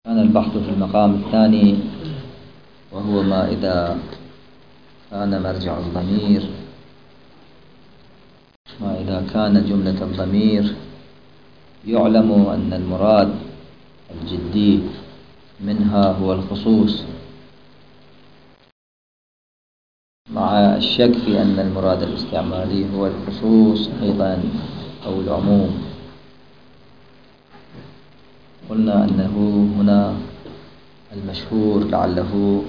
كان البحث في المقام الثاني، وهو ما إذا كان مرجع الضمير، ما إذا كان جملة الضمير يعلم أن المراد الجدي منها هو الخصوص، مع الشك في أن المراد الاستعمالي هو الخصوص أيضا أو العموم. قلنا أنه هنا المشهور لعله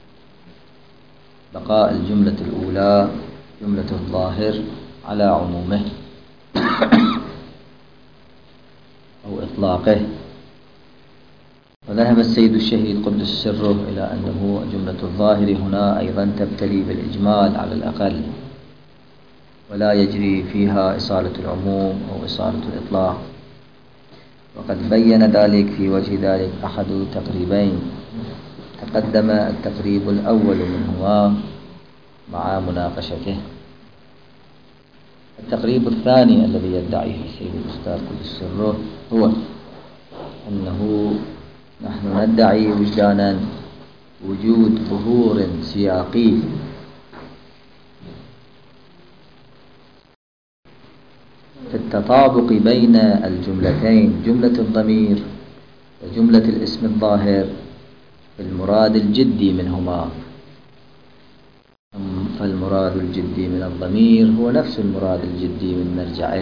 بقاء الجملة الأولى جملة الظاهر على عمومه أو إطلاقه. وذهب السيد الشهيد قدس سره إلى أنه جملة الظاهر هنا أيضا تبتلي بالإجمال على الأقل، ولا يجري فيها إصالة العموم أو إصالة الإطلاق. وقد بين ذلك في وجه ذلك أحد تقريبين تقدم التقريب الأول منهما مع مناقشته. التقريب الثاني الذي يدعيه السيد الأستاذ قدس سره هو أنه نحن ندعي وجدانا وجود ظهور سياقي في التطابق بين الجملتين، جملة الضمير وجملة الاسم الظاهر، في المراد الجدي منهما. فالمراد الجدي من الضمير هو نفس المراد الجدي من مرجعه،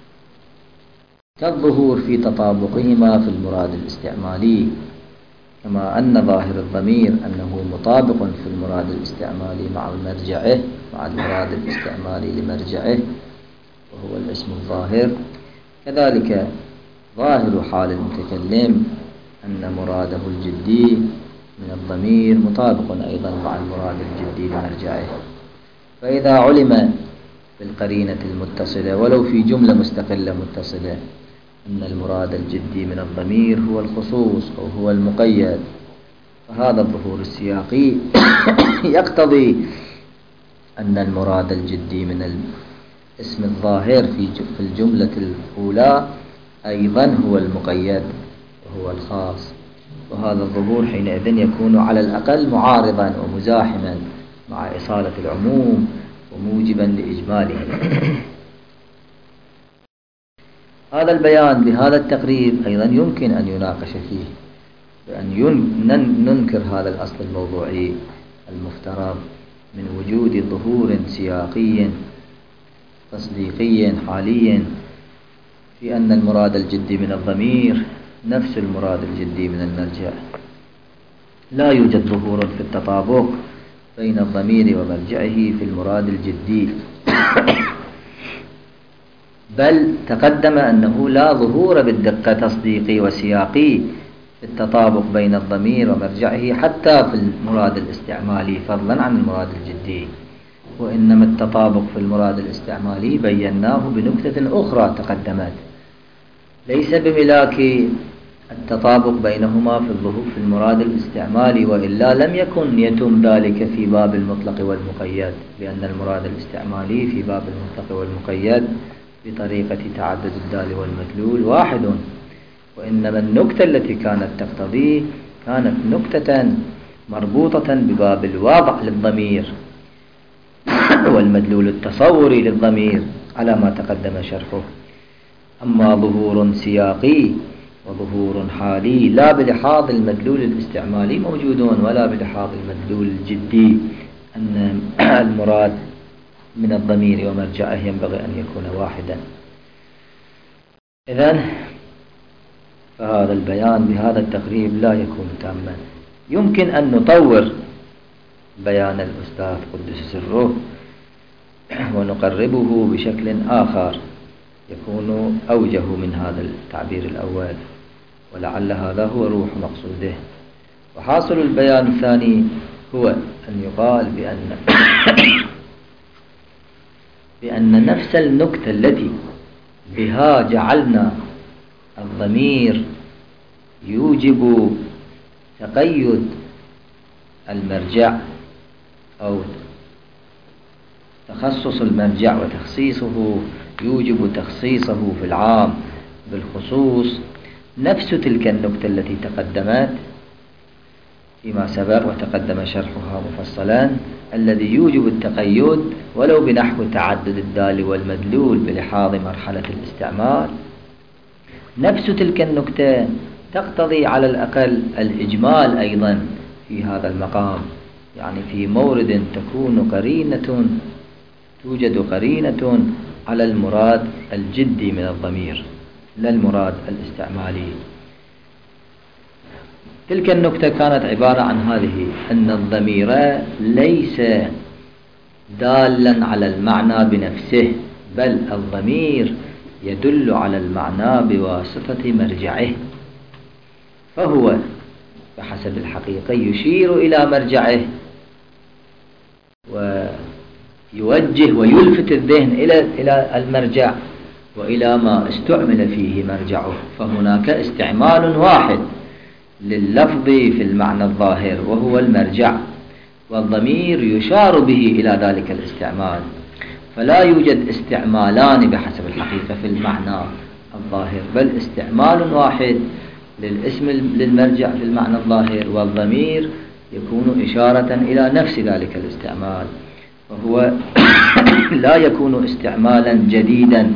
كالظهور في تطابقهما في المراد الاستعمالي، كما أن ظاهر الضمير أنه مطابق في المراد الاستعمالي مع مرجعه، مع المراد الاستعمالي لمرجعه وهو الاسم الظاهر. كذلك ظاهر حال المتكلم أن مراده الجدي من الضمير مطابق أيضا مع المراد الجدي لمرجعه. فإذا علم بالقرينة المتصلة ولو في جملة مستقلة متصلة أن المراد الجدي من الضمير هو الخصوص أو هو المقيد، فهذا الظهور السياقي يقتضي أن المراد الجدي من الاسم الظاهر في الجملة الأولى أيضا هو المقيد وهو الخاص. وهذا الظهور حينئذ يكون على الأقل معارضا ومزاحما مع إصالة العموم وموجبا لإجماله. هذا البيان بهذا التقريب أيضا يمكن أن يناقش فيه، بأن ننكر هذا الأصل الموضوعي المفترض من وجود ظهور سياقي تصديقي حالي في أن المراد الجدي من الضمير نفس المراد الجدي من المرجع. لا يوجد ظهور في التطابق بين الضمير ومرجعه في المراد الجدي، بل تقدم أنه لا ظهور بالدقة تصديقي وسياقي في التطابق بين الضمير ومرجعه حتى في المراد الاستعمالي فضلا عن المراد الجدي. وإنما التطابق في المراد الاستعمالي بيناه بنكتة أخرى تقدمت، ليس بملاك التطابق بينهما في المراد الاستعمالي، وإلا لم يكن يتم ذلك في باب المطلق والمقيد، لأن المراد الاستعمالي في باب المطلق والمقيد بطريقة تعدد الدال والمدلول واحد. وإنما النكتة التي كانت تقتضيه كانت نكتة مربوطة بباب الواضع للضمير والمدلول التصوري للضمير على ما تقدم شرحه. أما ظهور سياقي وظهور حالي لا بلحاظ المدلول الاستعمالي موجودون، ولا بلحاظ المدلول الجدي أن المراد من الضمير ومرجعه ينبغي أن يكون واحدا. إذن فهذا البيان بهذا التقريب لا يكون تاما. يمكن أن نطور بيان الأستاذ قدس سره ونقربه بشكل آخر يكون أوجه من هذا التعبير الأول، ولعل هذا هو روح مقصوده. وحاصل البيان الثاني هو أن يقال بأن نفس النكتة التي بها جعلنا الضمير يوجب تقيد المرجع أو تخصص المرجع وتخصيصه يوجب تخصيصه في العام بالخصوص، نفس تلك النكتة التي تقدمت فيما سبق وتقدم شرحها مفصلا، الذي يوجب التقيد ولو بنحو تعدد الدال والمدلول بلحاظ مرحلة الاستعمال. نفس تلك النكتة تقتضي على الأقل الإجمال أيضا في هذا المقام، يعني في مورد توجد قرينة على المراد الجدي من الضمير لا المراد الاستعمالي. تلك النكتة كانت عبارة عن هذه: أن الضمير ليس دالا على المعنى بنفسه، بل الضمير يدل على المعنى بواسطة مرجعه، فهو بحسب الحقيقة يشير إلى مرجعه ويوجه ويلفت الذهن إلى المرجع وإلى ما استعمل فيه مرجعه. فهناك استعمال واحد لللفظ في المعنى الظاهر وهو المرجع، والضمير يشار به إلى ذلك الاستعمال، فلا يوجد استعمالان بحسب الحقيقة في المعنى الظاهر، بل استعمال واحد للاسم للمرجع في المعنى الظاهر، والضمير يكون إشارة إلى نفس ذلك الاستعمال، وهو لا يكون استعمالا جديدا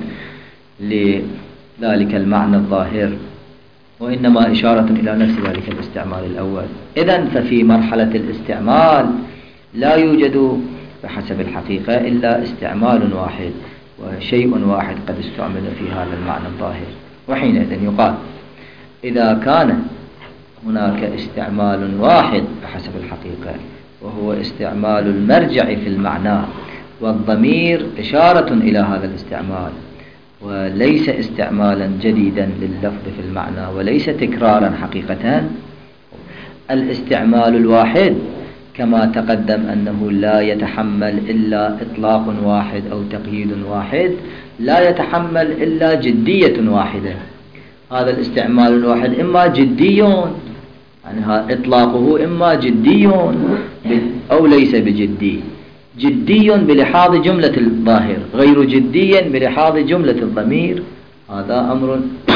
لذلك المعنى الظاهر، وإنما إشارة إلى نفس ذلك الاستعمال الأول. إذن ففي مرحلة الاستعمال لا يوجد بحسب الحقيقة إلا استعمال واحد وشيء واحد قد استعمل في هذا المعنى الظاهر. وحينئذ يقال إذا كان هناك استعمال واحد بحسب الحقيقة وهو استعمال المرجع في المعنى، والضمير إشارة إلى هذا الاستعمال وليس استعمالا جديدا لللفظ في المعنى وليس تكرارا حقيقة، الاستعمال الواحد كما تقدم أنه لا يتحمل إلا إطلاق واحد أو تقييد واحد، لا يتحمل إلا جدية واحدة. هذا الاستعمال الواحد إما جدي، يعني إطلاقه إما جدي أو ليس بجدي، جدي بلحاظ جملة الظاهر، غير جدي بلحاظ جملة الضمير. هذا أمر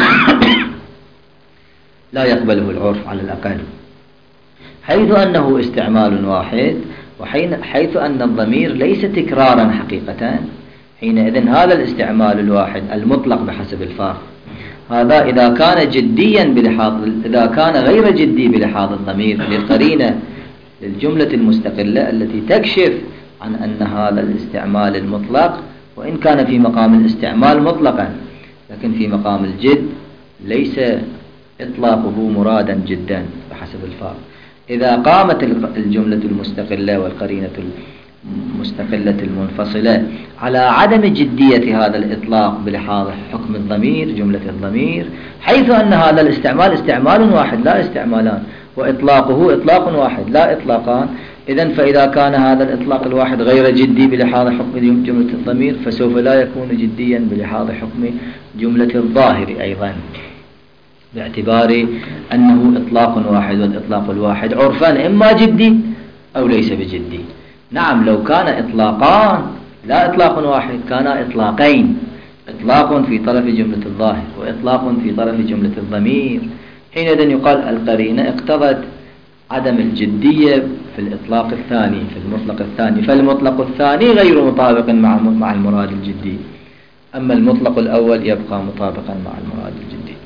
لا يقبله العرف على الأقل، حيث أنه استعمال واحد وحيث أن الضمير ليس تكرارا حقيقة. حينئذ هذا الاستعمال الواحد المطلق بحسب الفارق، هذا إذا كان جديا إذا كان غير جدي بلحاظ الضمير للقرينة للجملة المستقلة التي تكشف عن أن هذا الاستعمال المطلق وإن كان في مقام الاستعمال مطلقا، لكن في مقام الجد ليس إطلاقه مرادا جدا بحسب الفارق. إذا قامت الجملة المستقلة والقرينة المستقلة المنفصلة على عدم جدية هذا الإطلاق بلحاظ حكم الضمير جملة الضمير، حيث أن هذا الاستعمال استعمال واحد لا استعمالان، وإطلاقه إطلاق واحد لا إطلاقان، إذن فإذا كان هذا الإطلاق الواحد غير جدي بلحاظ حكم جملة الضمير فسوف لا يكون جديا بلحاظ حكم جملة الظاهر أيضا، باعتبار أنه إطلاق واحد، والإطلاق الواحد عرفا إما جدي أو ليس بجدي. نعم لو كان إطلاقان لا إطلاق واحد كان إطلاقين، إطلاق في طرف جملة الظاهر وإطلاق في طرف جملة الضمير، حينئذ يقال القرينة اقتضت عدم الجدية في الإطلاق الثاني في المطلق الثاني، فالمطلق الثاني غير مطابق مع المراد الجدي، أما المطلق الأول يبقى مطابقا مع المراد الجدي.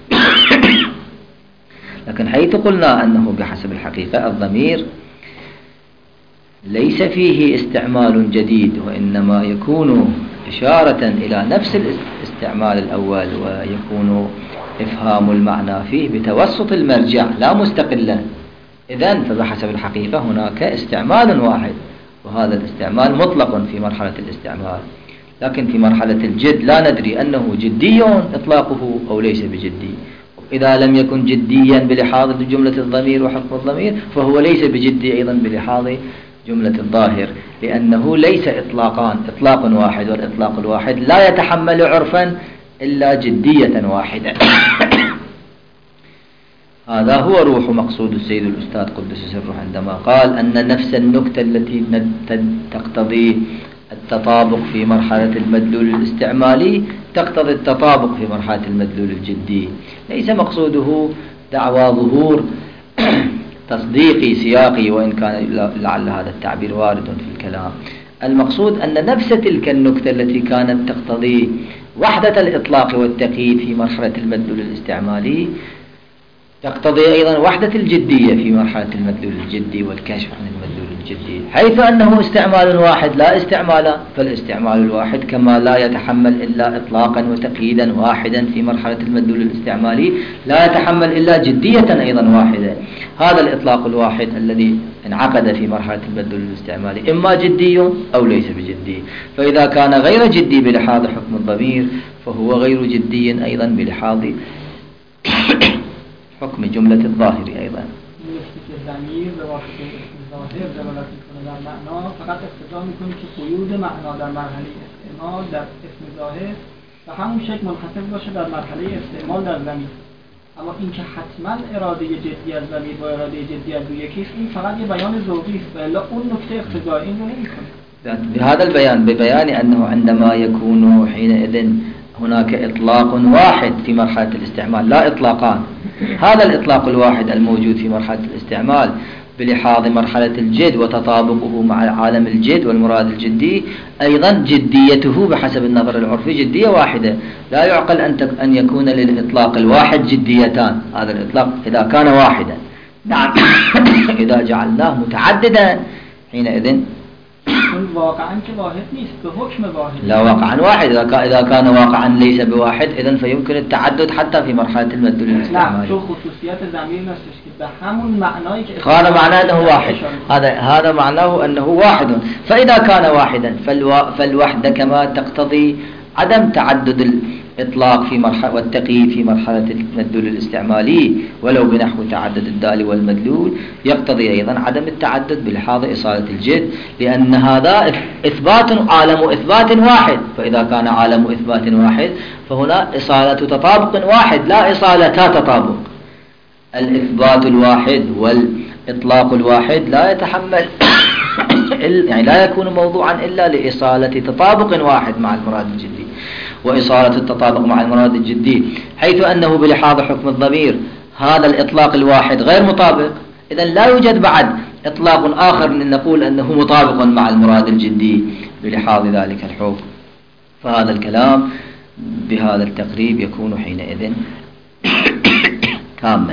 لكن حيث قلنا أنه بحسب الحقيقة الضمير ليس فيه استعمال جديد وإنما يكون إشارة إلى نفس الاستعمال الأول، ويكون إفهام المعنى فيه بتوسط المرجع لا مستقلا، إذن فبحسب الحقيقة هناك استعمال واحد، وهذا الاستعمال مطلق في مرحلة الاستعمال، لكن في مرحلة الجد لا ندري أنه جدي إطلاقه أو ليس بجدي. إذا لم يكن جديا بلحاظ جملة الضمير وحكم الضمير فهو ليس بجدي أيضا بلحاظ جملة الظاهر، لأنه ليس إطلاقان، إطلاق واحد، والإطلاق الواحد لا يتحمل عرفا إلا جدية واحدة. هذا هو روح مقصود السيد الأستاذ قدس سره عندما قال أن نفس النكتة التي تقتضي التطابق في مرحلة المدلول الاستعمالي تقتضي التطابق في مرحلة المدلول الجدي. ليس مقصوده دعوى ظهور تصديقي سياقي، وإن كان لعل هذا التعبير وارد في الكلام. المقصود أن نفس تلك النكتة التي كانت تقتضي وحدة الإطلاق والتقييد في مرحلة المدلول الاستعمالي تقتضي أيضا وحدة الجدية في مرحلة المدلول الجدي والكشف عن المدلول الجدي، حيث أنه استعمال واحد لا استعمال. فالاستعمال الواحد كما لا يتحمل إلا إطلاقا وتقييدا واحدا في مرحلة المدلول الاستعمالي لا يتحمل إلا جدية أيضا واحدة. هذا الإطلاق الواحد الذي انعقد في مرحلة المدلول الاستعمالي إما جدي أو ليس بجدي. فإذا كان غير جدي بلحاظ حكم الضمير فهو غير جدي أيضا بلحاظ حكم جملة الظاهر أيضا. ضمیر به واسطه اسم ظاهر دلالت میکنه در معنا، فقط اقتضا میکنه که قیود معنا در مرحله استعمال در اسم ظاهر و همون شکل منحصر باشه در مرحله استعمال در ضمیر. اما اینکه حتما اراده جدی از ضمیر با اراده جدی از یکی است، این فقط یه بیان ذوقی است، والا اون نکته اقتضایی این رو نمیکنه. بهذا البيان، ببيان أنه عندما يكون حينئذ هناك إطلاق واحد في مرحلة الاستعمال لا إطلاقان، هذا الإطلاق الواحد الموجود في مرحلة الاستعمال بلحاظ مرحلة الجد وتطابقه مع عالم الجد والمراد الجدي أيضا جديته بحسب النظر العرفي جدية واحدة. لا يعقل أن يكون للإطلاق الواحد جديتان. هذا الإطلاق إذا كان واحدا، نعم. إذا جعلناه متعددا حينئذ واقعا واحد نیست، به حکم واحد. لا واقعا واحد. إذا كان واقعا ليس بواحد إذن فيمكن التعدد حتى في مرحلة المدلول الاستعمالي. لا، شو خصوصيات ضمیر نستش که به همون معنایی که هذا معناه أنه واحد. هذا معناه أنه واحد. فإذا كان واحدا فالوحدة كما تقتضي عدم تعدد الإطلاق في مرحلة والتقييد في مرحلة المدلول الاستعمالي ولو بنحو تعدد الدال والمدلول، يقتضي أيضا عدم التعدد بلحاظ إصالة الجد، لأن هذا عالم إثبات واحد. فإذا كان عالم إثبات واحد فهنا إصالة تطابق واحد لا إصالتا تطابق. الإثبات الواحد والإطلاق الواحد لا يتحمل يعني لا يكون موضوعا إلا لإصالة تطابق واحد مع المراد الجدي، وإصالة التطابق مع المراد الجدي حيث أنه بلحاظ حكم الضمير هذا الإطلاق الواحد غير مطابق. إذن لا يوجد بعد إطلاق آخر نقول أنه مطابق مع المراد الجدي بلحاظ ذلك الحكم. فهذا الكلام بهذا التقريب يكون حينئذ تاما،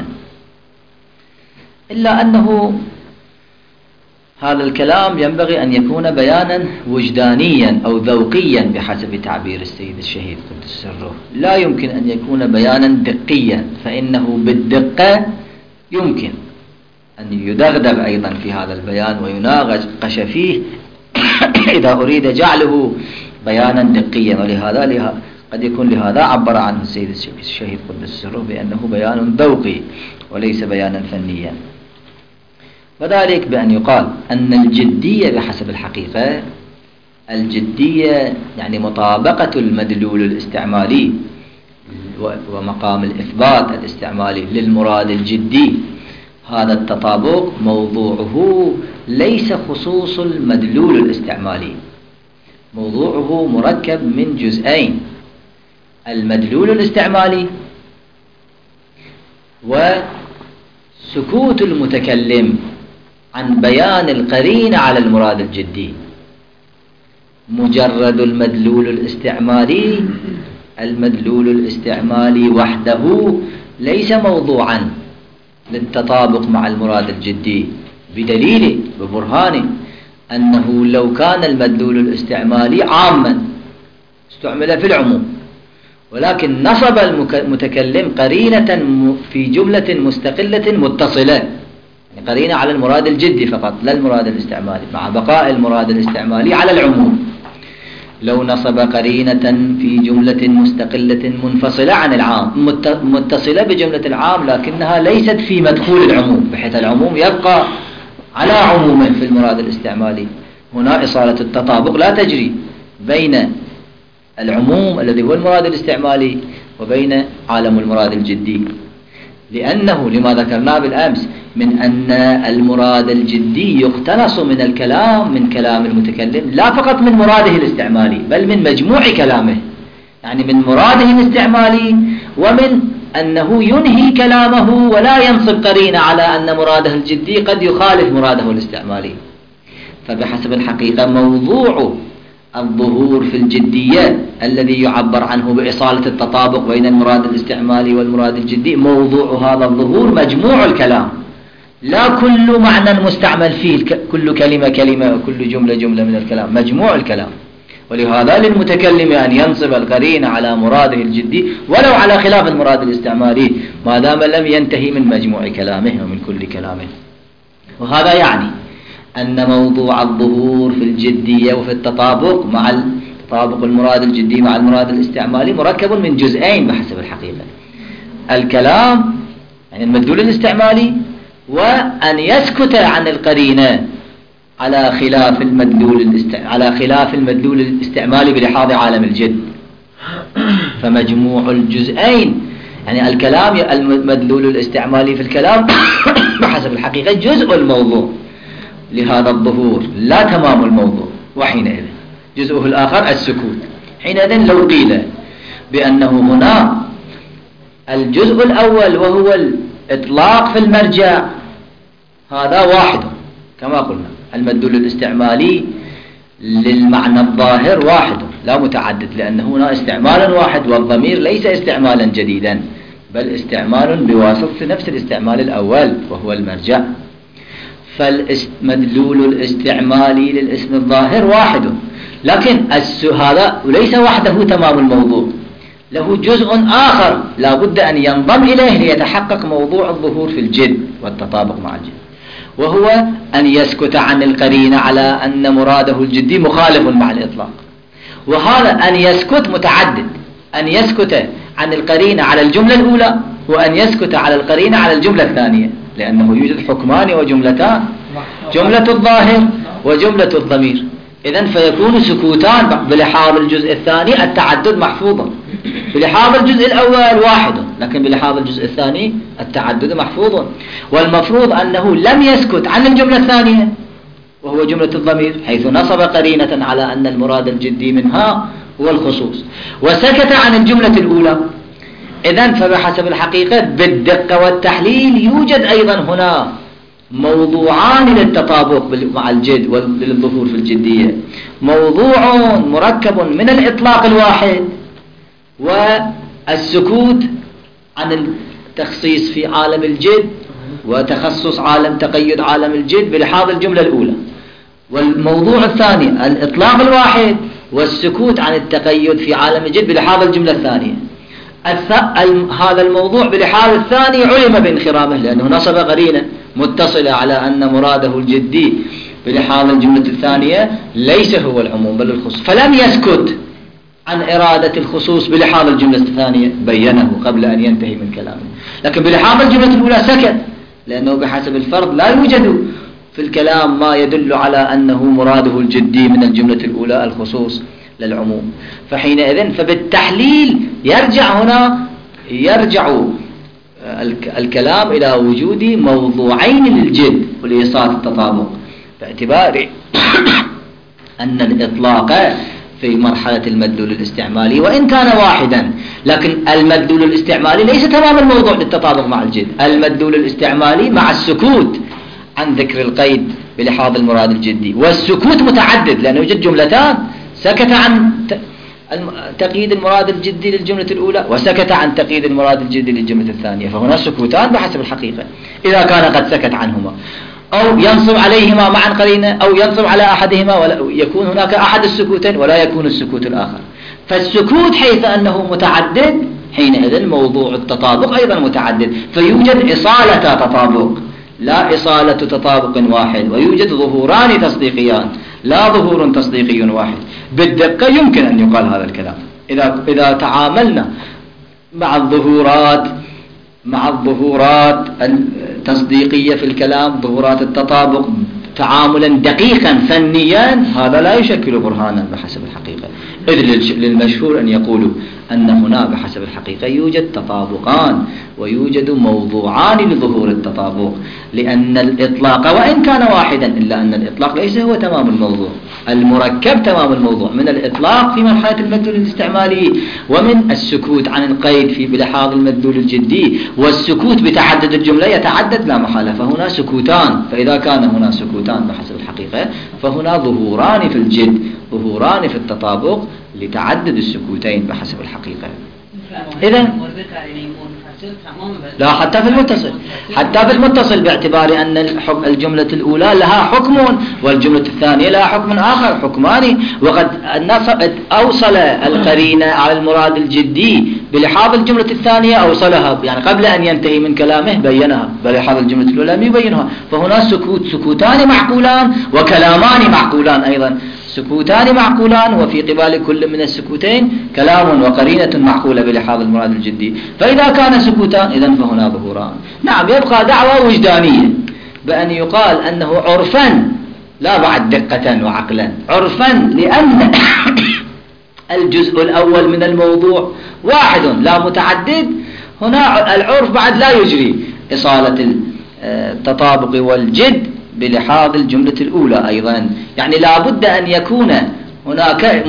إلا أنه هذا الكلام ينبغي أن يكون بيانا وجدانيا أو ذوقيا بحسب تعبير السيد الشهيد قدس سره. لا يمكن أن يكون بيانا دقيا، فإنه بالدقة يمكن أن يدغدغ أيضا في هذا البيان ويناقش فيه إذا أريد جعله بيانا دقيا. ولهذا قد يكون لهذا عبر عنه السيد الشهيد قدس سره بأنه بيان ذوقي وليس بيانا فنيا. وذلك بأن يقال أن الجدية بحسب الحقيقة، الجدية يعني مطابقة المدلول الاستعمالي ومقام الإثبات الاستعمالي للمراد الجدي، هذا التطابق موضوعه ليس خصوص المدلول الاستعمالي، موضوعه مركب من جزئين: المدلول الاستعمالي وسكوت المتكلم عن بيان القرينة على المراد الجدي. مجرد المدلول الاستعمالي وحده ليس موضوعا للتطابق مع المراد الجدي، بدليل ببرهان أنه لو كان المدلول الاستعمالي عاما استعمل في العموم، ولكن نصب المتكلم قرينة في جملة مستقلة متصلة، قرينة على المراد الجدي فقط لا المراد الاستعمالي، مع بقاء المراد الاستعمالي على العموم. لو نصب قرينة في جملة مستقلة منفصلة عن العام متصلة بجملة العام لكنها ليست في مدخول العموم، بحيث العموم يبقى على عمومه في المراد الاستعمالي، هنا إصالة التطابق لا تجري بين العموم الذي هو المراد الاستعمالي وبين عالم المراد الجدي، لأنه لما ذكرناه بالأمس من أن المراد الجدي يقتنص من الكلام، من كلام المتكلم، لا فقط من مراده الاستعمالي بل من مجموع كلامه. يعني من مراده الاستعمالي، ومن أنه ينهي كلامه ولا ينصب قرينة على أن مراده الجدي قد يخالف مراده الاستعمالي. فبحسب الحقيقة موضوع الظهور في الجدية الذي يعبر عنه بإصالة التطابق بين المراد الاستعمالي والمراد الجدي، موضوع هذا الظهور مجموع الكلام، لا كل معنى مستعمل فيه، كل كلمة كلمة وكل جملة جملة من الكلام، مجموع الكلام. ولهذا للمتكلم أن ينصب القرينة على مراده الجدي ولو على خلاف المراد الاستعمالي ما دام لم ينتهي من مجموع كلامه ومن كل كلامه. وهذا يعني أن موضوع الظهور في الجدية وفي التطابق مع تطابق المراد الجدي مع المراد الاستعمالي مركب من جزئين بحسب الحقيقة: الكلام يعني المدلول الاستعمالي، وأن يسكت عن القرينة على خلاف المدلول الاستعمالي بلحاظ عالم الجد. فمجموع الجزئين يعني الكلام المدلول الاستعمالي في الكلام بحسب الحقيقة جزء الموضوع لهذا الظهور لا تمام الموضوع. وحينئذ جزءه الآخر السكوت. حينئذ لو قيل بأنه هنا الجزء الأول وهو الإطلاق في المرجع هذا واحد كما قلنا، المدلول الاستعمالي للمعنى الظاهر واحد لا متعدد، لأن هنا استعمال واحد والضمير ليس استعمالا جديدا بل استعمال بواسطة نفس الاستعمال الأول وهو المرجع. فالمدلول الاستعمالي للاسم الظاهر واحد، لكن هذا ليس وحده تمام الموضوع، له جزء آخر لا بد أن ينضم إليه ليتحقق موضوع الظهور في الجد والتطابق مع الجد، وهو أن يسكت عن القرينة على أن مراده الجدي مخالف مع الإطلاق. وهذا أن يسكت متعدد، أن يسكت عن القرينة على الجملة الأولى وأن يسكت على القرينة على الجملة الثانية، لأنه يوجد حكمان وجملتان، جملة الظاهر وجملة الضمير. إذن فيكون سكوتان بلحاظ الجزء الثاني التعدد محفوظا، بلحاظ الجزء الأول واحد، لكن بلحاظ الجزء الثاني التعدد محفوظ. والمفروض أنه لم يسكت عن الجملة الثانية وهو جملة الضمير، حيث نصب قرينة على أن المراد الجدي منها هو الخصوص، وسكت عن الجملة الأولى. إذن فبحسب الحقيقة بالدقة والتحليل يوجد أيضا هنا موضوعان للتطابق مع الجد وللظهور في الجدية: موضوع مركب من الإطلاق الواحد والسكوت عن التخصيص في عالم الجد وتخصص تقيد عالم الجد بلحاظ الجملة الأولى، والموضوع الثاني الإطلاق الواحد والسكوت عن التقيد في عالم الجد بلحاظ الجملة الثانية. هذا الموضوع بلحاظ الثاني علم بانخرامه لأنه نصب قرينة متصلة على أن مراده الجدي بلحاظ الجملة الثانية ليس هو العموم بل الخصوص، فلم يسكت عن إرادة الخصوص بلحاظ الجملة الثانية، بينه قبل أن ينتهي من كلامه. لكن بلحاظ الجملة الأولى سكت، لأنه بحسب الفرض لا يوجد في الكلام ما يدل على أنه مراده الجدي من الجملة الأولى الخصوص للعموم. فحينئذ فبالتحليل يرجع الكلام إلى وجود موضوعين للجد ولإيصال التطابق، باعتبار أن الإطلاق في مرحلة المدلول الاستعمالي وإن كان واحدا، لكن المدلول الاستعمالي ليس تمام الموضوع للتطابق مع الجد. المدلول الاستعمالي مع السكوت عن ذكر القيد بلحاظ المراد الجدي، والسكوت متعدد لأنه يوجد جملتان: سكت عن تقييد المراد الجدي للجملة الأولى وسكت عن تقييد المراد الجدي للجملة الثانية، فهنا سكوتان بحسب الحقيقة إذا كان قد سكت عنهما، أو ينصب عليهما معا قرينة، أو ينصب على أحدهما ولا يكون هناك أحد السكوتين ولا يكون السكوت الآخر. فالسكوت حيث أنه متعدد حينئذ موضوع التطابق أيضا متعدد، فيوجد إصالة تطابق لا إصالة تطابق واحد، ويوجد ظهوران تصديقيان لا ظهور تصديقي واحد. بالدقة يمكن أن يقال هذا الكلام إذا تعاملنا مع الظهورات التصديقية في الكلام، ظهورات التطابق تعاملا دقيقا فنيا هذا لا يشكل برهانا بحسب الحقيقة، إذ للمشهور أن يقولوا أن هنا بحسب الحقيقة يوجد تطابقان ويوجد موضوعان لظهور التطابق، لأن الإطلاق وإن كان واحدا إلا أن الإطلاق ليس هو تمام الموضوع، المركب تمام الموضوع من الإطلاق في مرحلة المدلول الاستعمالي، ومن السكوت عن القيد في بلحاظ المدلول الجدي، والسكوت بتعدد الجملة يتعدد لا محالة، فهنا سكوتان. فإذا كان هنا سكوتان بحسب الحقيقة فهنا ظهوران في الجد، ظهوران في التطابق لتعدد السكوتين بحسب الحقيقة. إذا لا حتى في المتصل، حتى في المتصل باعتبار أن الجملة الأولى لها حكم والجملة الثانية لها حكم آخر، حكمان، وقد أوصل القرينة على المراد الجدي بلحاظ الجملة الثانية، أوصلها يعني قبل أن ينتهي من كلامه بينها، بلحاظ الجملة الأولى لم يبينها. فهنا سكوتان معقولان وكلامان معقولان أيضا، سكوتان معقولان وفي قبال كل من السكوتين كلام وقرينة معقولة بلحاظ المراد الجدي. فإذا كان سكوتان إذن فهنا ظهوران. نعم، يبقى دعوة وجدانية بأن يقال أنه عرفا لا بعد دقة وعقلا، عرفا لأن الجزء الأول من الموضوع واحد لا متعدد، هنا العرف بعد لا يجري إصالة التطابق والجد بلحاظ الجملة الأولى أيضا، يعني لا بد أن يكون هناك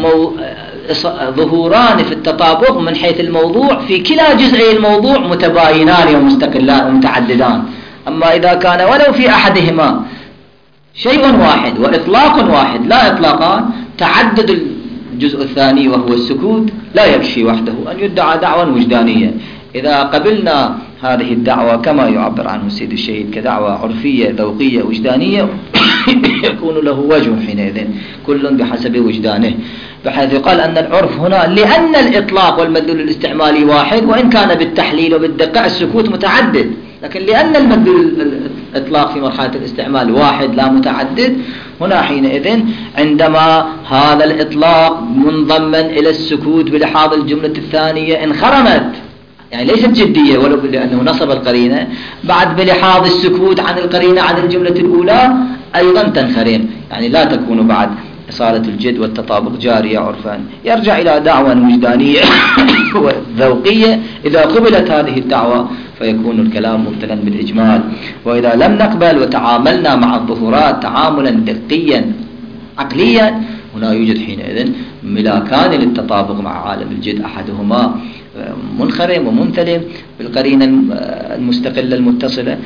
ظهوران في التطابق من حيث الموضوع في كلا جزئي الموضوع متباينان ومستقلان ومتعددان. أما إذا كان ولو في أحدهما شيء واحد وإطلاق واحد لا إطلاقان، تعدد الجزء الثاني وهو السكوت لا يكفي وحده أن يدعى دعوة وجدانية. إذا قبلنا هذه الدعوة كما يعبر عنه السيد الشهيد كدعوة عرفية ذوقية وجدانية يكون له وجه حينئذ كل بحسب وجدانه، بحيث يقال أن العرف هنا لأن الإطلاق والمدلول الاستعمالي واحد، وإن كان بالتحليل وبالدقة السكوت متعدد، لكن لأن المدلول الإطلاق في مرحلة الاستعمال واحد لا متعدد، هنا حينئذ عندما هذا الإطلاق منضما إلى السكوت بلحاظ الجملة الثانية انخرمت، يعني ليست جدية ولو لأنه نصب القرينة، بعد بلحاظ السكوت عن القرينة عن الجملة الأولى أيضا تنخرم، يعني لا تكون بعد إصالة الجد والتطابق جارية عرفا. يرجع إلى دعوة وجدانية وذوقية. إذا قبلت هذه الدعوة فيكون الكلام مبتلا بالإجمال، وإذا لم نقبل وتعاملنا مع الظهورات تعاملا دقيا عقليا، هنا يوجد حينئذ ملاكان للتطابق مع عالم الجد، أحدهما منخرم ومنثلم بالقرينة المستقلة المتصلة،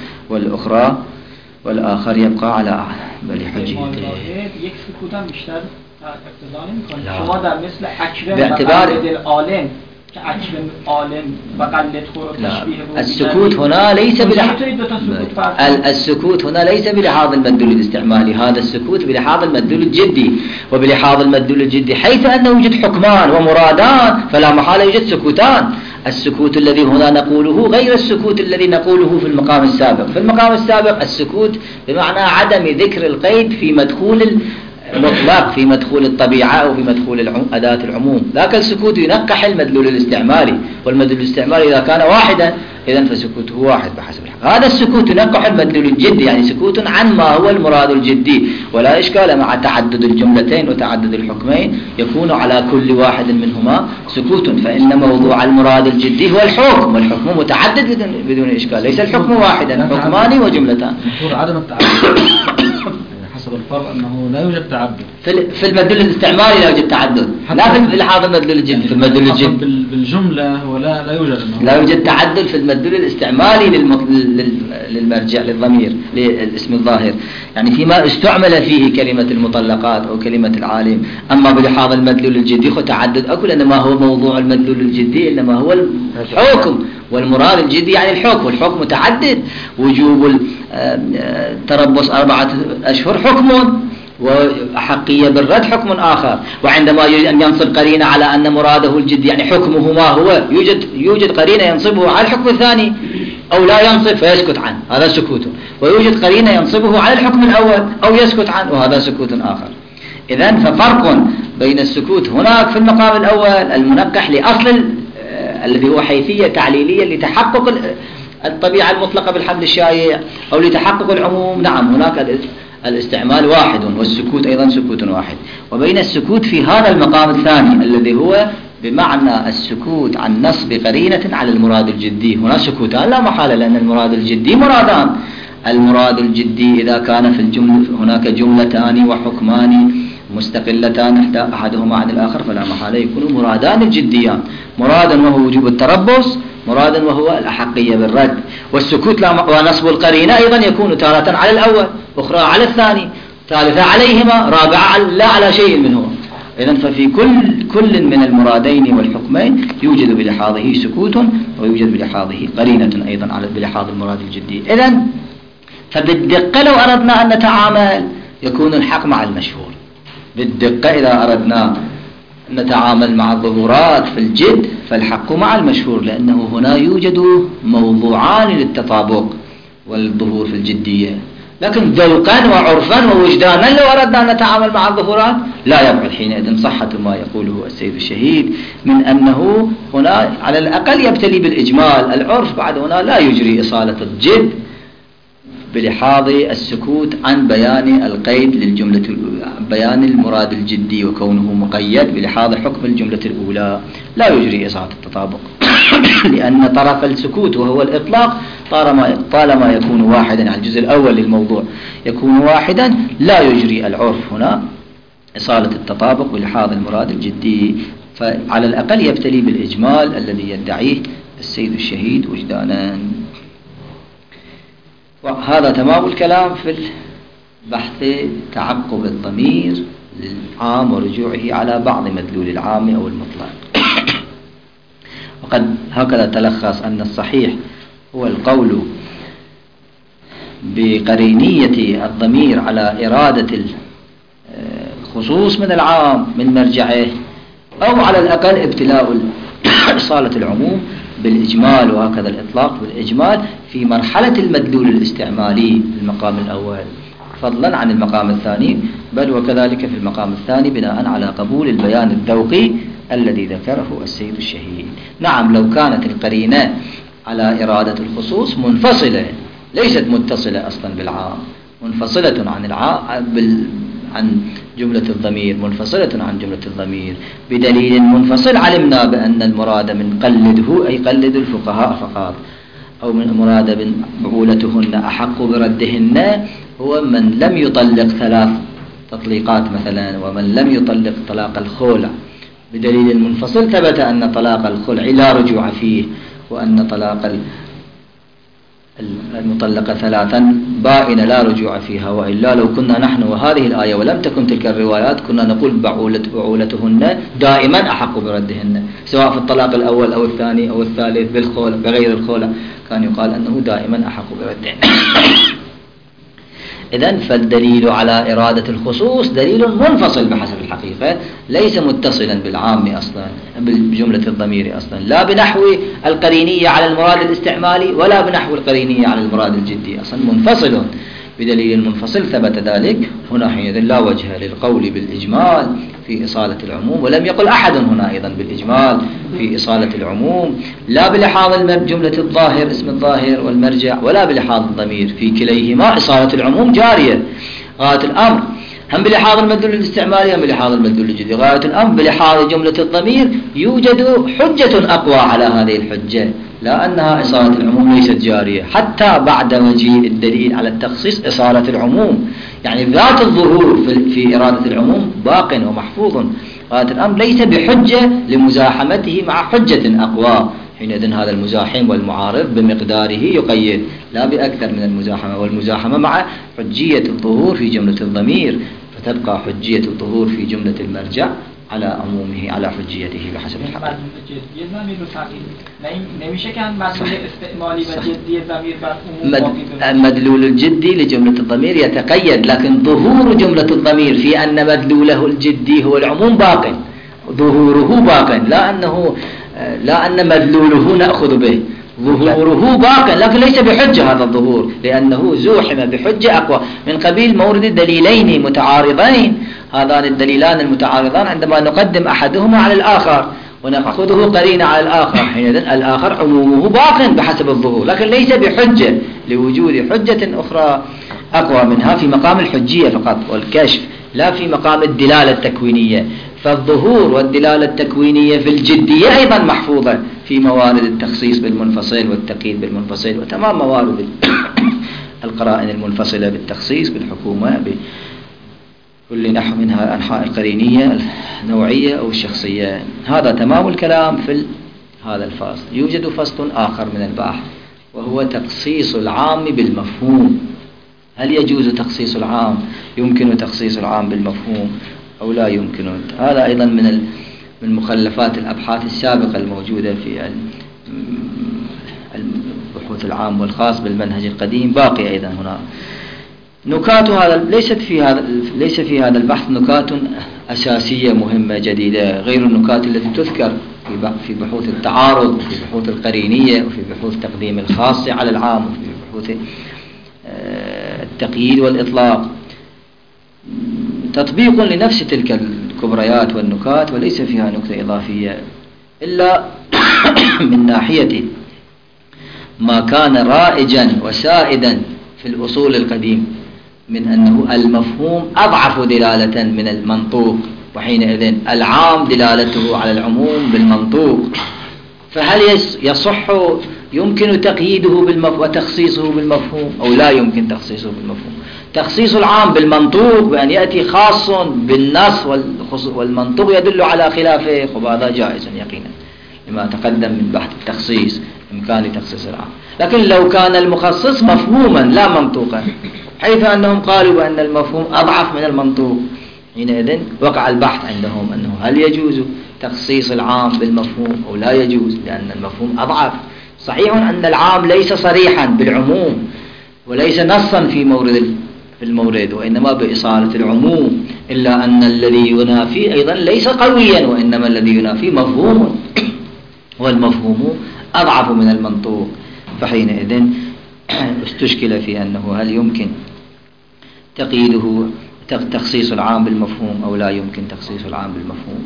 والآخر يبقى على بل حجته. یک سکوت هم بیشتر اقتضا نمی‌کنه. شما در مثل اکرم باعتبار العالم که اکرم عالم و قلت خور و تشبیه بود، السكوت هنا ليس السكوت هنا ليس بلحاظ المدلول الاستعمالي، هذا السكوت بلحاظ المدلول الجدي، وبلحاظ المدلول الجدي حيث أنه يوجد حكمان ومرادان فلا محالة يوجد سكوتان. السكوت الذي هنا نقوله غير السكوت الذي نقوله في المقام السابق. في المقام السابق السكوت بمعنى عدم ذكر القيد في مدخول مطلق، في مدخول الطبيعة أو في مدخول أداة العموم، ذاك السكوت ينقح المدلول الاستعمالي، والمدلول الاستعمالي إذا كان واحدا إذن فسكوته واحد بحسب الحق. هذا السكوت ينقح المدلول الجدي، يعني سكوت عن ما هو المراد الجدي، ولا إشكال مع تعدد الجملتين وتعدد الحكمين يكون على كل واحد منهما سكوت، فإن موضوع المراد الجدي هو الحكم، والحكم متعدد بدون إشكال، ليس الحكم واحدا، حكمان وجملتان. عدم التعدد حسب الفرق أنه لا يوجد تعدد في المدلول الاستعمالي، لا يوجد تعدد، لا في لحاظ المدلول الجدي. في المدلول الجدي بالجملة هو لا يوجد لا يوجد تعدد في المدلول الاستعمالي للمرجع للضمير للاسم الظاهر، يعني فيما استعمل فيه كلمة المطلقات أو كلمة العالم. أما بلحاظ المدلول الجدي هو تعدد أكل، إنما هو موضوع المدلول الجدي إنما هو الحكم، والمراد الجدي يعني الحكم، والحكم متعدد. وجوب التربص 4 أشهر حكم، وحقية بالرد حكم آخر. وعندما يريد أن ينصب قرينة على أن مراده الجد يعني حكمه ما هو، يوجد قرينة ينصبه على الحكم الثاني أو لا ينصب فيسكت عنه، هذا سكوت. ويوجد قرينة ينصبه على الحكم الأول أو يسكت عنه، وهذا سكوت آخر. إذن ففرق بين السكوت هناك في المقام الأول المنقح لأصل الذي هو حيثية تعليلية لتحقق الطبيعة المطلقة بالحمل الشائع أو لتحقق العموم. نعم، هناك الاستعمال واحد، والسكوت أيضا سكوت واحد. وبين السكوت في هذا المقام الثاني الذي هو بمعنى السكوت عن نصب قرينة على المراد الجدي، هنا سكوتان لا محالة، لأن المراد الجدي مرادان. المراد الجدي إذا كان في الجملة هناك جملتان وحكمان مستقلتان أحدهما عن الآخر فلا محالة يكون مرادان الجديان، مرادا وهو وجوب التربص، مرادا وهو الأحقية بالرد. والسكوت ونصب القرينة أيضا يكون تارة على الأول، أخرى على الثاني، ثالثة عليهما، رابعة لا على شيء منهما. إذن ففي كل من المرادين والحكمين يوجد بلحاظه سكوت، ويوجد بلحاظه قرينة أيضا على بلحاظ المراد الجدي. إذن فبالدقة لو أردنا أن نتعامل يكون الحق مع المشهور. بالدقة إذا أردنا أن نتعامل مع الظهورات في الجد فالحق مع المشهور، لأنه هنا يوجد موضوعان للتطابق والظهور في الجدية. لكن ذوقا وعرفا ووجدانا لو أردنا أن نتعامل مع الظهورات لا يبعد حينئذ صحة ما يقوله السيد الشهيد من أنه هنا على الأقل يبتلي بالإجمال. العرف بعد هنا لا يجري إصالة الجد بلحاظ السكوت عن بيان القيد للجملة، بيان المراد الجدي وكونه مقيد بلحاظ حكم الجملة الأولى، لا يجري إصالة التطابق لأن طرف السكوت وهو الإطلاق طالما يكون واحدا على الجزء الأول للموضوع يكون واحدا، لا يجري العرف هنا إصالة التطابق بلحاظ المراد الجدي، فعلى الأقل يبتلي بالإجمال الذي يدعيه السيد الشهيد وجدانا. وهذا تمام الكلام في البحث تعقب الضمير للعام ورجوعه على بعض مدلول العام أو المطلق. وقد هكذا تلخص أن الصحيح هو القول بقرينية الضمير على إرادة الخصوص من العام من مرجعه، أو على الأقل ابتلاء إصالة العموم بالإجمال، وهكذا الإطلاق بالإجمال في مرحلة المدلول الاستعمالي المقام الأول فضلا عن المقام الثاني، بل وكذلك في المقام الثاني بناء على قبول البيان الذوقي الذي ذكره السيد الشهيد. نعم لو كانت القرينة على إرادة الخصوص منفصلة ليست متصلة أصلا بالعام، منفصلة عن جملة الضمير، منفصلة عن جملة الضمير بدليل منفصل، علمنا بأن المراد من قلده أي قلد الفقهاء فقط، أو من المراد من بعولتهن أحق بردهن هو من لم يطلق 3 تطليقات مثلا، ومن لم يطلق طلاق الخلع. بدليل منفصل ثبت أن طلاق الخلع لا رجوع فيه، وأن طلاق المطلقة 3 بائنة لا رجوع فيها. وإلا لو كنا نحن وهذه الآية ولم تكن تلك الروايات كنا نقول بعولتهن دائما أحق بردهن، سواء في الطلاق الأول أو الثاني أو الثالث بالخلع بغير الخلع كان يقال أنه دائما أحق بردهن. إذن فالدليل على إرادة الخصوص دليل منفصل بحسب الحقيقة، ليس متصلا بالعام أصلا بجملة الضمير أصلا، لا بنحو القرينية على المراد الاستعمالي ولا بنحو القرينية على المراد الجدي، أصلا منفصل. بدليل منفصل ثبت ذلك هنا حينئذ لا وجه للقول بالإجمال في إصالة العموم، ولم يقل أحد هنا أيضا بالإجمال في إصالة العموم، لا بلحاظ جملة الظاهر اسم الظاهر والمرجع، ولا بلحاظ الضمير، في كليهما إصالة العموم جارية غاية الأمر، هم بلحاظ المدلول الاستعمالي هم بلحاظ المدلول الجدي. غاية الأمر بلحاظ جملة الضمير يوجد حجة أقوى على هذه الحجة، لا أنها إصالة العموم ليست جارية حتى بعد مجيء الدليل على التخصيص إصالة العموم، يعني ذات الظهور في إرادة العموم باق ومحفوظ. غاية الأمر ليس بحجة لمزاحمته مع حجة أقوى، حينئذ هذا المزاحم والمعارض بمقداره يقيد لا بأكثر من المزاحمة، والمزاحمة مع حجية الظهور في جملة الضمير، فتبقى حجية الظهور في جملة المرجع على عمومه على حجيته بحسب الحقيقة. المدلول الجدي لجملة الضمير يتقيد، لكن ظهور جملة الضمير في أن مدلوله الجدي هو العموم باق، ظهوره باق، لا أن مدلوله نأخذ به، ظهوره باق لكن ليس بحجة هذا الظهور، لأنه زوحم بحجة أقوى من قبيل مورد الدليلين متعارضين. هذان الدليلان المتعارضان عندما نقدم أحدهما على الآخر ونأخذه قرينة على الآخر، حينئذ الآخر عمومه باق بحسب الظهور، لكن ليس بحجة لوجود حجة أخرى أقوى منها في مقام الحجية فقط والكشف، لا في مقام الدلالة التكوينية. فالظهور والدلالة التكوينية في الجدية أيضا محفوظة في موارد التخصيص بالمنفصل والتقييد بالمنفصل وتمام موارد القرائن المنفصلة بالتخصيص بالحكومة بكل نحو منها أنحاء القرينية النوعية أو الشخصية. هذا تمام الكلام في هذا الفصل. يوجد فصل آخر من البحث وهو تخصيص العام بالمفهوم. هل يجوز تخصيص العام؟ يمكن تخصيص العام بالمفهوم أو لا يمكن؟ هذا أيضا من مخلفات الأبحاث السابقة الموجودة في البحوث العام والخاص بالمنهج القديم، باقي أيضا هنا نكات. هذا ليس في هذا البحث نكات أساسية مهمة جديدة غير النكات التي تذكر في بحوث التعارض وفي بحوث القرينية وفي بحوث تقديم الخاص على العام وفي بحوث التقييد والإطلاق. تطبيق لنفس تلك الكبريات والنكات وليس فيها نكتة إضافية إلا من ناحية ما كان رائجا وسائدا في الأصول القديم من أنه المفهوم أضعف دلالة من المنطوق، وحينئذ العام دلالته على العموم بالمنطوق. فهل يصح يمكن تقييده وتخصيصه بالمفهوم أو لا يمكن تخصيصه بالمفهوم؟ تخصيص العام بالمنطوق بأن يأتي خاص بالنص والمنطوق يدل على خلافه، هذا جائز يقينا لما تقدم من بحث التخصيص إمكان تخصيص العام. لكن لو كان المخصص مفهوما لا منطوقا، حيث أنهم قالوا بأن المفهوم أضعف من المنطوق، حينئذ وقع البحث عندهم أنه هل يجوز تخصيص العام بالمفهوم أو لا يجوز، لأن المفهوم أضعف. صحيح أن العام ليس صريحا بالعموم وليس نصا في المورد وإنما بإصالة العموم، إلا أن الذي ينافي أيضا ليس قويا، وإنما الذي ينافي مفهوم والمفهوم أضعف من المنطوق. فحينئذ استشكل في أنه هل يمكن تقييده تخصيص العام بالمفهوم أو لا يمكن تخصيص العام بالمفهوم.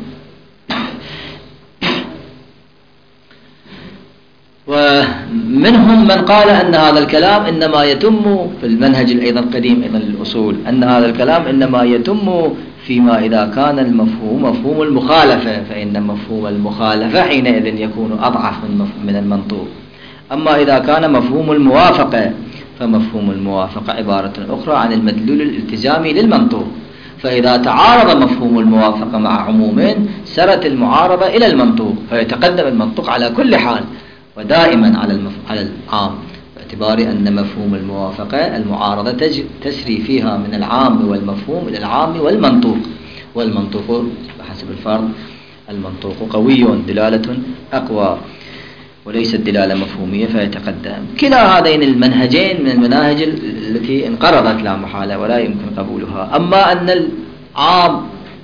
ومنهم من قال أن هذا الكلام إنما يتم في المنهج أيضا القديم أيضا للأصول، أن هذا الكلام إنما يتم فيما إذا كان المفهوم مفهوم المخالفة، فإن مفهوم المخالفة حينئذ يكون أضعف من المنطوق. أما إذا كان مفهوم الموافقة فمفهوم الموافقة عبارة أخرى عن المدلول الالتزامي للمنطوق. فإذا تعارض مفهوم الموافقة مع عمومين سرت المعارضة إلى المنطوق، فيتقدم المنطوق على كل حال ودائما على العام، باعتبار أن مفهوم الموافقة المعارضة تسري فيها من العام والمفهوم إلى العام والمنطوق، والمنطوق بحسب الفرض المنطوق قوي دلالة أقوى وليست دلالة مفهومية فيتقدم. كلا هذين المنهجين من المناهج التي انقرضت لا محالة ولا يمكن قبولها. أما أن العام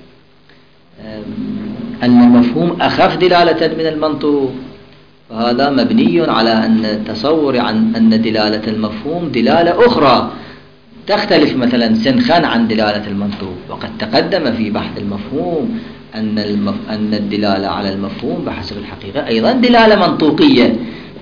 أن المفهوم أخف دلالة من المنطوق، فهذا مبني على أن تصور عن أن دلالة المفهوم دلالة أخرى تختلف مثلا سنخا عن دلالة المنطوق. وقد تقدم في بحث المفهوم أن الدلالة على المفهوم بحسب الحقيقة أيضا دلالة منطوقية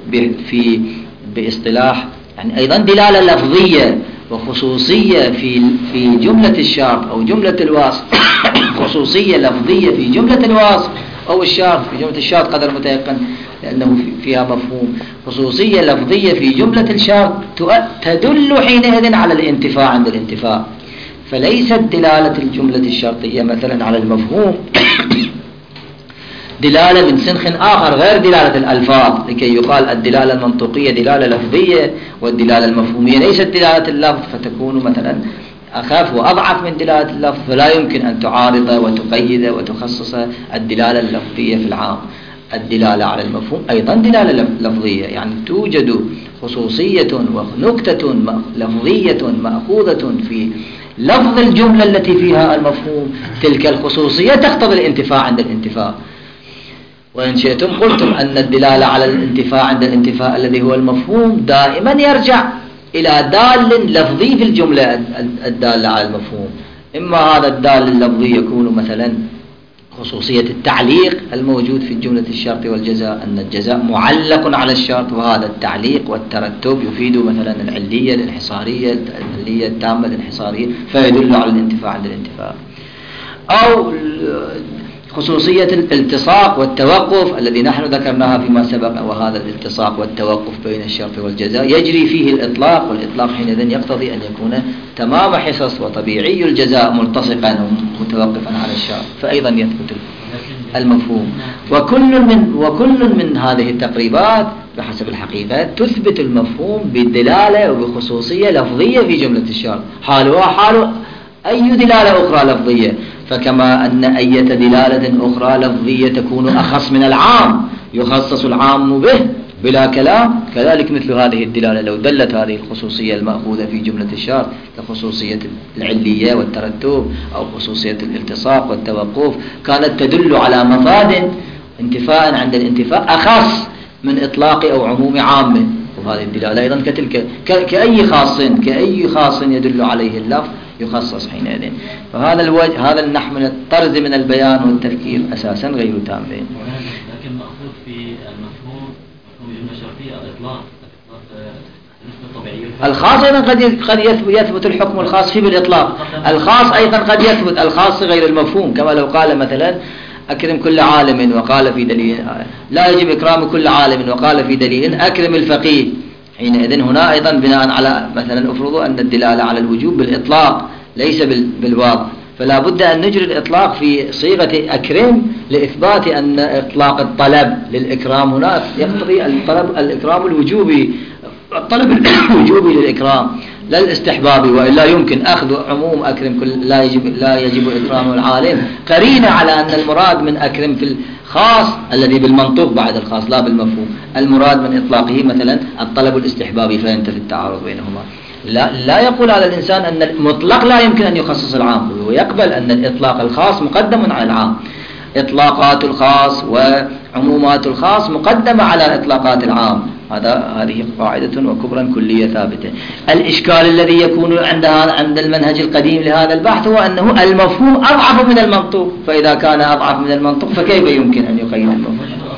باصطلاح، يعني أيضا دلالة لفظية وخصوصية في جملة الشرط أو جملة الوصف خصوصية لفظية في جملة الوصف أو الشرط. في جملة الشرط قدر متيقن لأنه فيها مفهوم، خصوصية لفظية في جملة الشرط تدل حينئذ على الانتفاع عند الانتفاع. فليست دلالة الجملة الشرطية مثلا على المفهوم دلالة من سنخ آخر غير دلالة الألفاظ، لكي يقال الدلالة المنطقية دلالة لفظية والدلالة المفهومية ليست دلالة اللفظ، فتكون مثلا أخف وأضعف من دلالة اللفظ. فلا يمكن أن تعارض وتقيد وتخصص الدلالة اللفظية في العام. الدلالة على المفهوم أيضا دلالة لفظية، يعني توجد خصوصية ونكتة لفظية مأخوذة في لفظ الجملة التي فيها المفهوم، تلك الخصوصية تقتضي الانتفاع عند الانتفاع. وإن شئتم قلتم أن الدلالة على الانتفاع عند الانتفاع الذي هو المفهوم دائما يرجع إلى دال لفظي في الجملة الدالة على المفهوم. إما هذا الدال اللفظي يكون مثلا خصوصية التعليق الموجود في الجملة الشرط والجزاء، أن الجزاء معلق على الشرط، وهذا التعليق والترتب يفيد مثلا العلية الانحصارية، العلية التامة الانحصارية، فيدل على الانتفاع عند الانتفاع. أو خصوصية الالتصاق والتوقف الذي نحن ذكرناها فيما سبق، وهذا الالتصاق والتوقف بين الشرط والجزاء يجري فيه الإطلاق، والإطلاق حينئذ يقتضي أن يكون تمام حصص وطبيعي الجزاء ملتصقا ومتوقفا على الشرط، فأيضا يثبت المفهوم. وكل من هذه التقريبات بحسب الحقيقة تثبت المفهوم بدلالة وبخصوصية لفظية في جملة الشرط، حالها حال أي دلالة أخرى لفظية. فكما أن أي دلالة أخرى لفظية تكون أخص من العام يخصص العام به بلا كلام، كذلك مثل هذه الدلالة لو دلت هذه الخصوصية المأخوذة في جملة الشرط كخصوصية العلية والترتب أو خصوصية الالتصاق والتوقف كانت تدل على مفاد انتفاء عند الانتفاء أخص من إطلاق أو عموم عامه، وهذه الدلالة أيضا كتلك كأي خاص يدل عليه اللفظ يخصص حينئذ. فهذا الوجه، هذا النحو من الطرز من البيان والتفكير أساسا غير تام. لكن مأخوذ في المفهوم جملة شرطية الإطلاق الخاص أيضا قد يثبت الحكم الخاص فيه بالإطلاق، الخاص أيضا قد يثبت الخاص غير المفهوم، كما لو قال مثلا أكرم كل عالم وقال في دليل لا يجب إكرام كل عالم وقال في دليل أكرم الفقيه، حينئذ هنا أيضا بناء على مثلا أفرضوا أن الدلالة على الوجوب بالإطلاق ليس بالواضح، فلا بد أن نجري الإطلاق في صيغة أكرم لإثبات أن إطلاق الطلب للإكرام هنا يقتضي الإكرام الوجوبي، الطلب الوجوبي للإكرام لا الاستحبابي، وإلا يمكن أخذ عموم أكرم كل لا يجب إكرام العالم قرينة على أن المراد من أكرم في الخاص الذي بالمنطوق بعد الخاص لا بالمفهوم، المراد من إطلاقه مثلا الطلب الاستحبابي، فينتفي التعارض بينهما. لا يقول على الإنسان أن المطلق لا يمكن أن يخصص العام، ويقبل أن الإطلاق الخاص مقدم على العام، إطلاقات الخاص وعمومات الخاص مقدمة على إطلاقات العام، هذه قاعدة وكبرا كلية ثابتة. الإشكال الذي يكون عند المنهج القديم لهذا البحث هو أنه المفهوم أضعف من المنطوق، فإذا كان أضعف من المنطوق فكيف يمكن أن يقيد المفهوم؟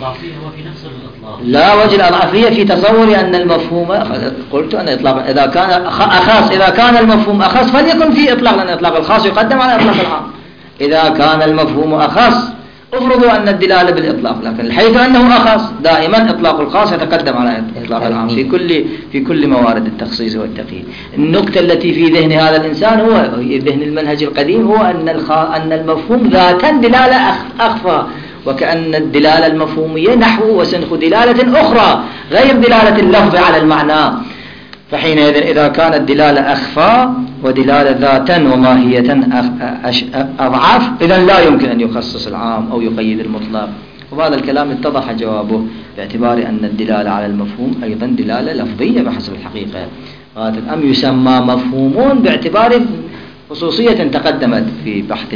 لا وجه الأضعفية في تصور أن المفهوم، قلت أن إطلاق إذا كان أخص، إذا كان المفهوم أخص فليكن في إطلاق، لأن إطلاق الخاص يقدم على إطلاق العام. إذا كان المفهوم أخص افرضوا أن الدلالة بالإطلاق، لكن حيث أنه أخص دائما إطلاق الخاص يتقدم على إطلاق العام في كل موارد التخصيص والتقييد. النقطة التي في ذهن هذا الإنسان هو ذهن المنهج القديم هو أن المفهوم ذاتا دلالة أخفى، وكأن الدلالة المفهومية نحو وسنخ دلالة أخرى غير دلالة اللفظ على المعنى، فحينئذ إذا كانت دلالة أخفى ودلالة ذاتا وماهية أضعف إذن لا يمكن أن يخصص العام أو يقيد المطلق. وهذا الكلام اتضح جوابه باعتبار أن الدلالة على المفهوم أيضا دلالة لفظية بحسب الحقيقة، أم يسمى مفهومون باعتبار خصوصية تقدمت في بحث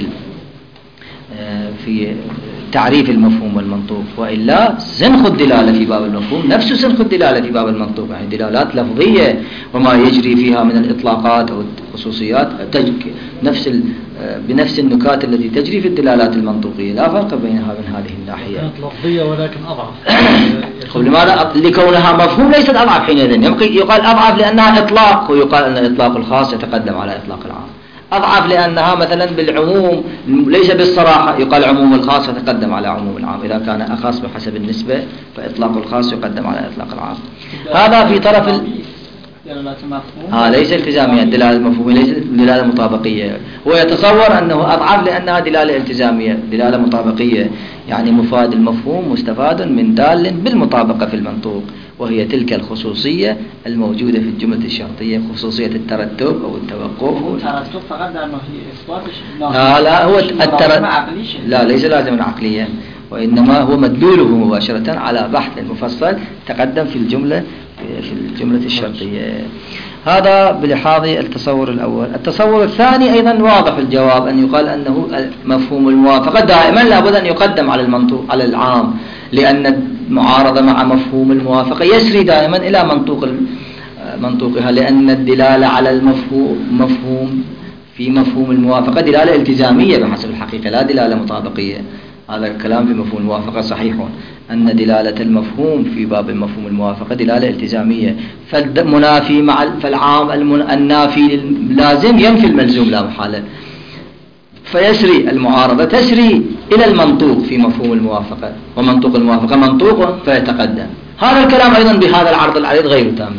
في تعريف المفهوم والمنطوق، وإلا سنخ الدلالة في باب المفهوم نفس سنخ الدلالة في باب المنطوق، يعني دلالات لفظية وما يجري فيها من الإطلاقات أو الخصوصيات بنفس النكات التي تجري في الدلالات المنطوقية، لا فرق بينها من هذه الناحية. كانت لفظية ولكن أضعف. لماذا؟ لكونها مفهوم ليست أضعف حينئذ، يقال أضعف لأنها إطلاق، ويقال أن الإطلاق الخاص يتقدم على إطلاق العام. أضعف لأنها مثلا بالعموم ليس بالصراحة، يقال عموم الخاص يتقدم على عموم العام، إذا كان أخص بحسب النسبة فإطلاق الخاص يقدم على إطلاق العام. هذا في طرف ليس التزامية، الدلالة المفهومية ليست دلالة مطابقية، هو يتصور أنه أضعف لأنها دلالة التزامية، دلالة مطابقية، يعني مفاد المفهوم مستفاد من دال بالمطابقة في المنطوق، وهي تلك الخصوصية الموجودة في الجملة الشرطية، خصوصية الترتب أو التوقف. الترتب فقط در ناحية إثباتش؟ لا هو الترتب لا ليس لازما عقليا، وإنما هو مدلوله مباشرة على بحث مفصل تقدم في الجملة الشرطية. هذا بلحاظ التصور الأول. التصور الثاني أيضا واضح الجواب، أن يقال أنه مفهوم الموافقة دائما لابد أن يقدم على المنطوق على العام، لأن المعارضة مع مفهوم الموافقة يسري دائما إلى منطوقها، لأن الدلالة على المفهوم في مفهوم الموافقة دلالة التزامية بحسب الحقيقة لا دلالة مطابقية، هذا كلام في مفهوم الموافقة صحيح، أن دلالة المفهوم في باب مفهوم الموافقة دلالة التزامية، فالمنافي فالعام النافي لازم ينفي الملزوم لا محالة، فيسري المعارضة تسري إلى المنطوق في مفهوم الموافقة، ومنطوق الموافقة منطوق فيتقدم. هذا الكلام أيضا بهذا العرض العريض غير تام،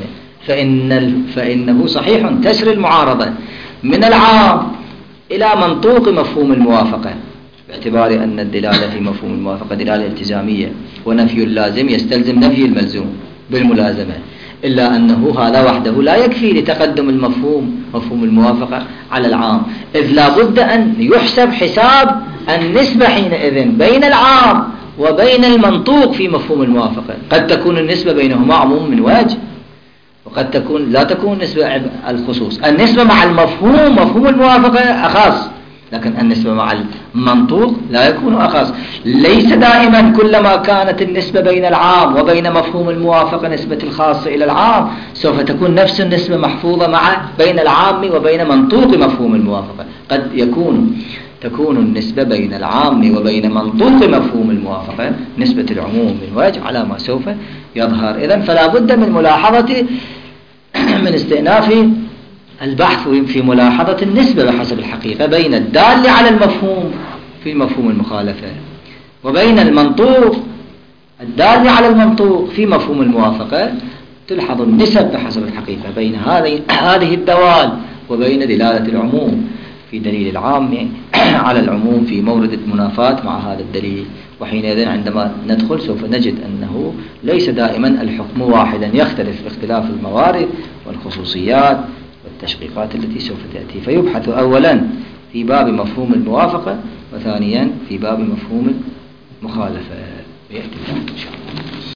فإنه صحيح تسري المعارضة من العام إلى منطوق مفهوم الموافقة، باعتبار أن الدلالة في مفهوم الموافقة دلالة التزامية، ونفي اللازم يستلزم نفي الملزوم بالملازمة، إلا أنه هذا وحده لا يكفي لتقدم مفهوم الموافقة على العام، إذ لا بد أن يحسب حساب النسبة حينئذ بين العام وبين المنطوق في مفهوم الموافقة. قد تكون النسبة بينهما عموم من وجه، وقد تكون لا تكون نسبة الخصوص. النسبة مع المفهوم مفهوم الموافقة أخص، لكن النسبة مع المنطوق لا يكون أخص. ليس دائما كلما كانت النسبة بين العام وبين مفهوم الموافقة نسبة الخاصة إلى العام سوف تكون نفس النسبة محفوظة بين العام وبين منطوق مفهوم الموافقة. قد تكون النسبة بين العام وبين منطوق مفهوم الموافقة نسبة العموم من وجه على ما سوف يظهر. إذن فلا بد من ملاحظة من استئناف البحث في ملاحظة النسبة بحسب الحقيقة بين الدال على المفهوم في مفهوم المخالفة وبين المنطوق الدال على المنطوق في مفهوم الموافقة. تلحظ النسب بحسب الحقيقة بين هذه الدوال وبين دلالة العموم في دليل العام على العموم في مورد المنافاة مع هذا الدليل. وحينئذ عندما ندخل سوف نجد أنه ليس دائما الحكم واحدا، يختلف باختلاف الموارد والخصوصيات والتشقيقات التي سوف تأتي. فيبحث أولا في باب مفهوم الموافقة، وثانيا في باب مفهوم المخالفة. يأتي إن شاء الله.